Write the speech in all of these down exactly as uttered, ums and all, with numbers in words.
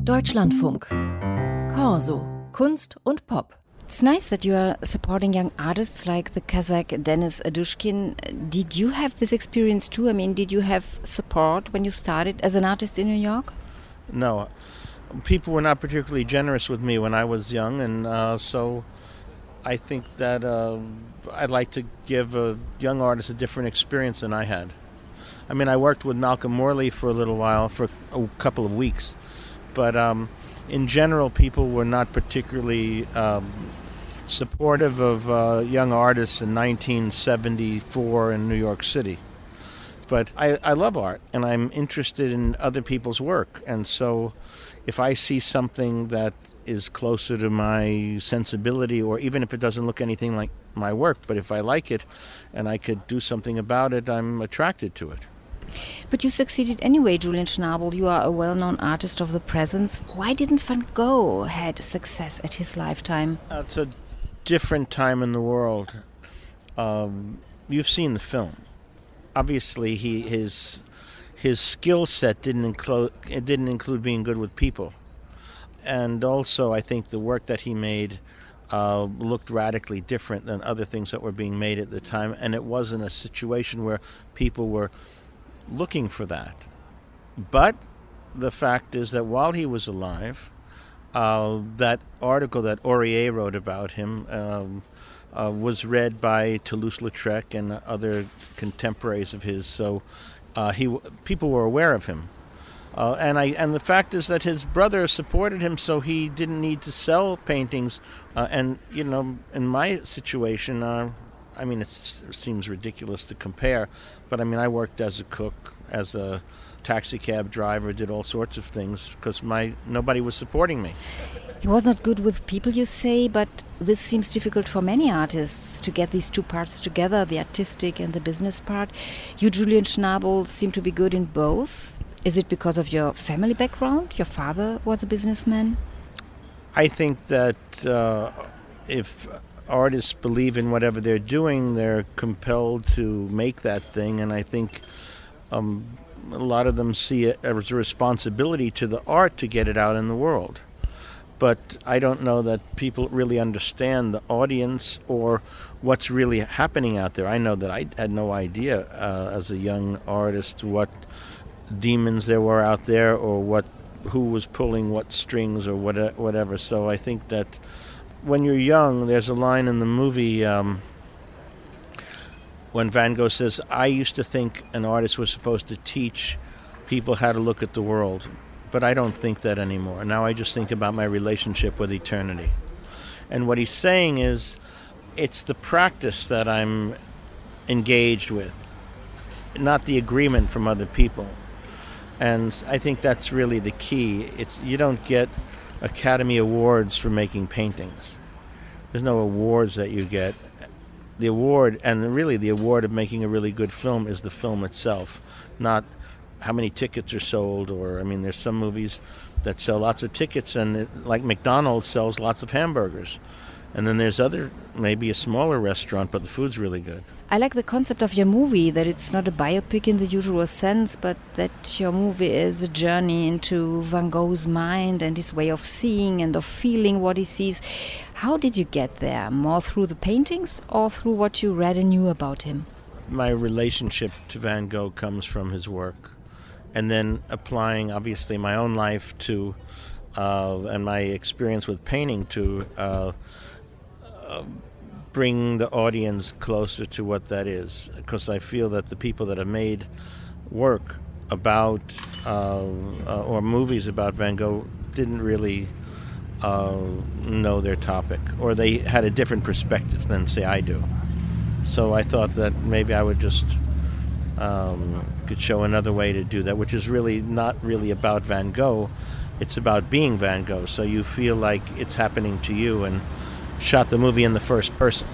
Deutschlandfunk. Corso. Kunst und Pop. It's nice that you are supporting young artists like the Kazakh Denis Adushkin. Did you have this experience too? I mean, did you have support when you started as an artist in New York? No. People were not particularly generous with me when I was young, and uh, so I think that uh, I'd like to give a young artist a different experience than I had. I mean, I worked with Malcolm Morley for a little while, for a couple of weeks, but um, in general, people were not particularly um, supportive of uh, young artists in nineteen seventy-four in New York City. But I, I love art, and I'm interested in other people's work, and so if I see something that is closer to my sensibility, or even if it doesn't look anything like my work, but if I like it and I could do something about it, I'm attracted to it. But you succeeded anyway, Julian Schnabel. You are a well-known artist of the present. Why didn't Van Gogh had success at his lifetime? Uh, it's a different time in the world. Um, you've seen the film. Obviously, he his his skill set didn't include it didn't include being good with people, and also I think the work that he made uh, looked radically different than other things that were being made at the time, and it wasn't a situation where people were looking for that. But the fact is that while he was alive, uh, that article that Aurier wrote about him um, uh, was read by Toulouse-Lautrec and other contemporaries of his. So uh, he people were aware of him. Uh, and I and the fact is that his brother supported him, so he didn't need to sell paintings. Uh, and you know, in my situation, uh, I mean, it seems ridiculous to compare, but I mean, I worked as a cook, as a taxi cab driver, did all sorts of things because my nobody was supporting me. He was not good with people, you say, but this seems difficult for many artists to get these two parts together, the artistic and the business part. You, Julian Schnabel, seem to be good in both. Is it because of your family background? Your father was a businessman? I think that uh, if artists believe in whatever they're doing, they're compelled to make that thing, and I think um, a lot of them see it as a responsibility to the art to get it out in the world. But I don't know that people really understand the audience or what's really happening out there. I know that I had no idea uh, as a young artist what demons there were out there, or what who was pulling what strings or what, whatever. So I think that when you're young, there's a line in the movie um, when Van Gogh says, I used to think an artist was supposed to teach people how to look at the world, but I don't think that anymore. Now I just think about my relationship with eternity. And what he's saying is, it's the practice that I'm engaged with, not the agreement from other people. And I think that's really the key. It's you don't get Academy Awards for making paintings. There's no awards that you get. The award, and really the award of making a really good film, is the film itself, not how many tickets are sold. Or I mean, there's some movies that sell lots of tickets, and it, like McDonald's sells lots of hamburgers. And then there's other, maybe a smaller restaurant, but the food's really good. I like the concept of your movie, that it's not a biopic in the usual sense, but that your movie is a journey into Van Gogh's mind and his way of seeing and of feeling what he sees. How did you get there? More through the paintings or through what you read and knew about him? My relationship to Van Gogh comes from his work. And then applying, obviously, my own life to, uh, and my experience with painting to uh, uh, bring the audience closer to what that is. Because I feel that the people that have made work about, uh, uh, or movies about Van Gogh didn't really uh, know their topic, or they had a different perspective than, say, I do. So I thought that maybe I would just um, could show another way to do that, which is really not really about Van Gogh. It's about being Van Gogh, so you feel like it's happening to you, and shot the movie in the first person.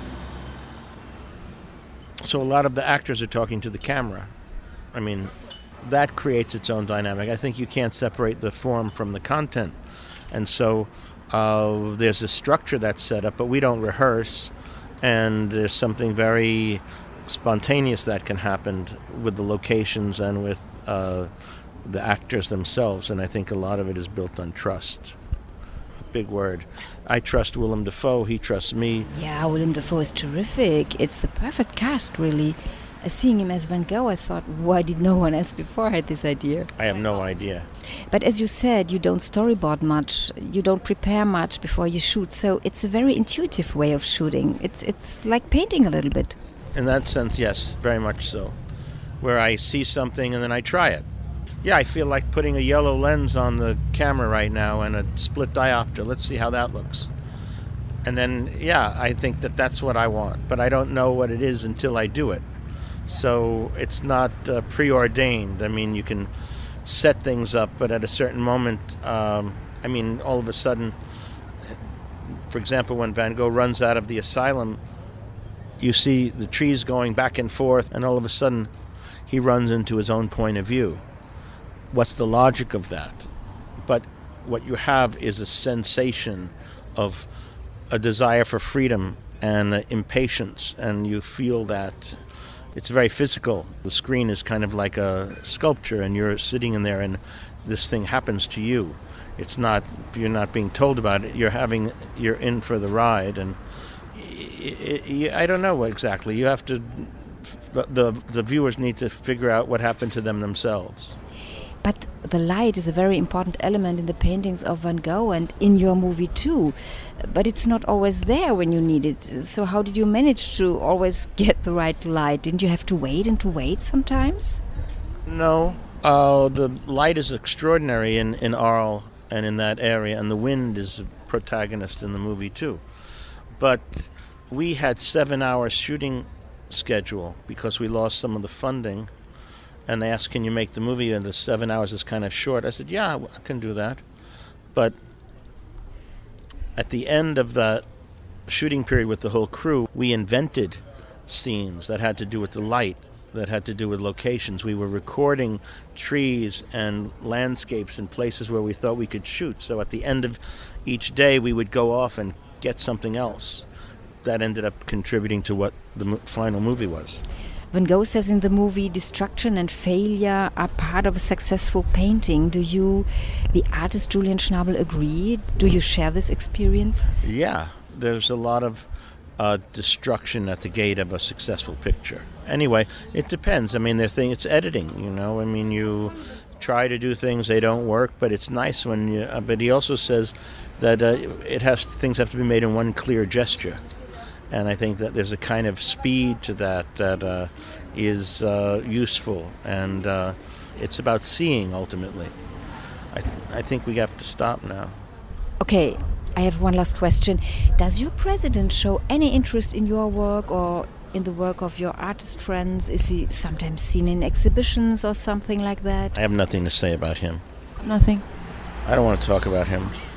So a lot of the actors are talking to the camera. I mean, that creates its own dynamic. I think you can't separate the form from the content. And so uh, there's a structure that's set up, but we don't rehearse, and there's something very spontaneous that can happen with the locations and with uh, the actors themselves, and I think a lot of it is built on trust. Big word. I trust Willem Dafoe, he trusts me. Yeah, Willem Dafoe is terrific. It's the perfect cast, really. Uh, seeing him as Van Gogh, I thought, why did no one else before had this idea? I have no idea. But as you said, you don't storyboard much, you don't prepare much before you shoot, so it's a very intuitive way of shooting. It's it's like painting a little bit. In that sense, yes, very much so. Where I see something and then I try it. Yeah, I feel like putting a yellow lens on the camera right now and a split diopter. Let's see how that looks. And then, yeah, I think that that's what I want. But I don't know what it is until I do it. So it's not uh, preordained. I mean, you can set things up, but at a certain moment, um, I mean, all of a sudden, for example, when Van Gogh runs out of the asylum, you see the trees going back and forth, and all of a sudden, he runs into his own point of view. What's the logic of that? But what you have is a sensation of a desire for freedom and uh, impatience, and you feel that it's very physical. The screen is kind of like a sculpture, and you're sitting in there, and this thing happens to you. It's not, you're not being told about it. You're having, you're in for the ride, and it, it, I don't know exactly. You have to, the the viewers need to figure out what happened to them themselves. But the light is a very important element in the paintings of Van Gogh and in your movie too. But it's not always there when you need it. So how did you manage to always get the right light? Didn't you have to wait and to wait sometimes? No. Uh, the light is extraordinary in, in Arles and in that area, and the wind is a protagonist in the movie too. But we had seven hours shooting schedule because we lost some of the funding. And they asked, can you make the movie? And the seven hours is kind of short. I said, yeah, I can do that. But at the end of that shooting period with the whole crew, we invented scenes that had to do with the light, that had to do with locations. We were recording trees and landscapes in places where we thought we could shoot. So at the end of each day, we would go off and get something else. That ended up contributing to what the mo- final movie was. Van Gogh says in the movie, destruction and failure are part of a successful painting. Do you, the artist Julian Schnabel, agree? Do you share this experience? Yeah, there's a lot of uh, destruction at the gate of a successful picture. Anyway, it depends. I mean, the thing, it's editing, you know. I mean, you try to do things, they don't work, but it's nice when you... Uh, but he also says that uh, it has things have to be made in one clear gesture. And I think that there's a kind of speed to that that uh, is uh, useful, and uh, it's about seeing ultimately. I, th- I think we have to stop now. Okay, I have one last question. Does your president show any interest in your work or in the work of your artist friends? Is he sometimes seen in exhibitions or something like that? I have nothing to say about him. Nothing. I don't want to talk about him.